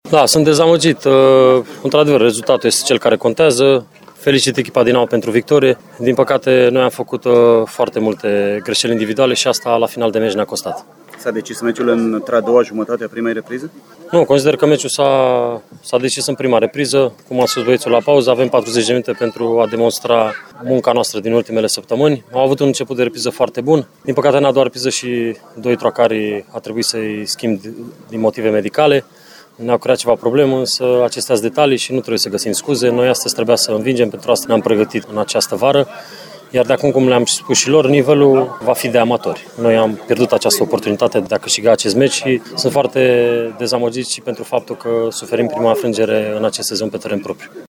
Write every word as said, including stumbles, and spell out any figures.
Da, sunt dezamăgit. Într-adevăr, rezultatul este cel care contează. Felicit echipa Dinamo pentru victorie. Din păcate, noi am făcut foarte multe greșeli individuale și asta la final de meci ne-a costat. S-a decis meciul între a doua jumătate a primei reprize? Nu, consider că meciul s-a, s-a decis în prima repriză. Cum a spus băiețul la pauză, avem patruzeci de minute pentru a demonstra munca noastră din ultimele săptămâni. Am avut un început de repriză foarte bun. Din păcate, în a doua repriză și doi trocari a trebuit să-i schimb din motive medicale. Ne-au creat ceva probleme, însă acestea sunt detalii și nu trebuie să găsim scuze. Noi astăzi trebuia să învingem, pentru asta ne-am pregătit în această vară. Iar de acum, cum le-am spus și lor, nivelul va fi de amatori. Noi am pierdut această oportunitate de a câștiga acest meci și sunt foarte dezamăgiți și pentru faptul că suferim prima înfrângere în acest sezon pe teren propriu.